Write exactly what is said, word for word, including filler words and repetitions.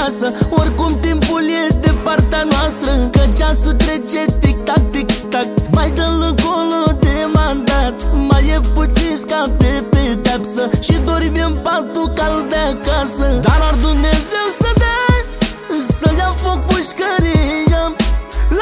acasă. Oricum timpul e de partea noastră, că ceasul trece tic-tac, tic-tac. Mai dă-l încolo de mandat, mai e puțin scap de pedeapsă și dormi în patul cald de acasă. Dar ar Dumnezeu să dea, să ia foc pușcă